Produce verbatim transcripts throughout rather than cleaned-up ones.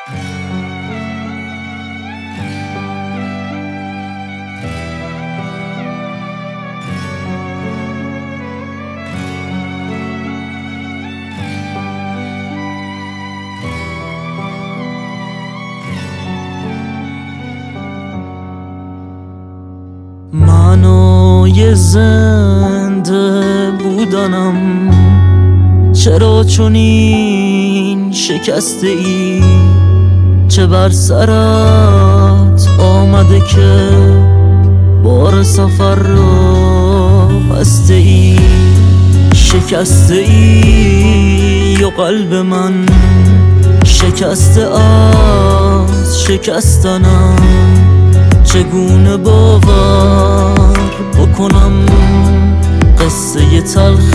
معنای زنده بودنم چرا چنین شکسته ای؟ چه بر سرت آمده که بار سفر را بسته ای؟ شکسته ای و قلب من شکسته از شکستنم، چگونه باور بکنم قصه تلخ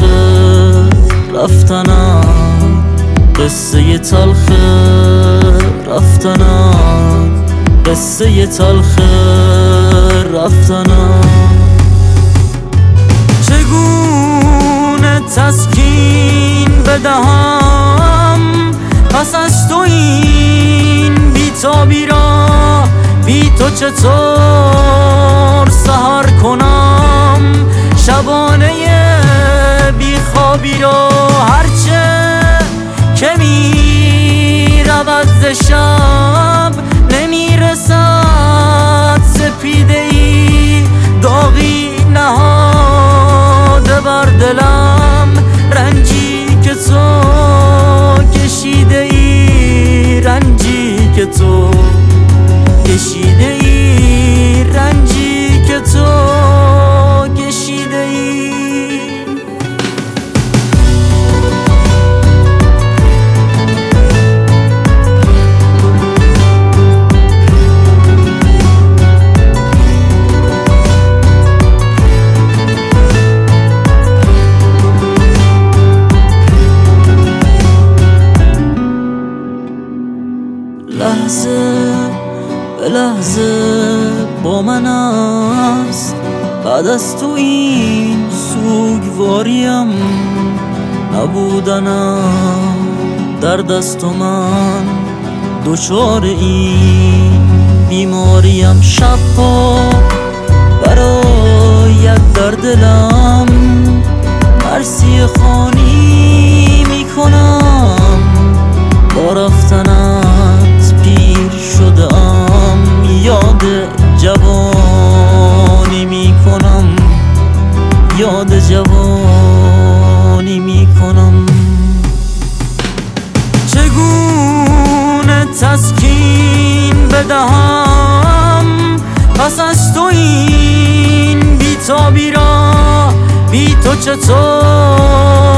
رفتنم، قصه تلخ رفتنم، قصه تلخ رفتنم. چگونه تسکین بدهم پس از تو این بی‌تابی را؟ بی تو چطور سحر کنم شبانه بی خوابی را؟ هرچه که می رود ز شب نمی رسد سپیده ای، داغی نهاده بر دلم، رنجی که تو کشیده ای، رنجی که تو کشیده ای، رنجی که تو کشیده ای. لحظه به لحظه با من است، بعد از تو این سوگواریم نبودنم در دست و من دچار این بیماریم. شبها برایت در دلم مرسی خوانی میکنم، با رفتنت پیر شدم، یاد جوانی میکنم، یاد جوانی میکنم. چگونه تسکین بدهم پس از تو این بی‌تابی را؟ بی تو چطور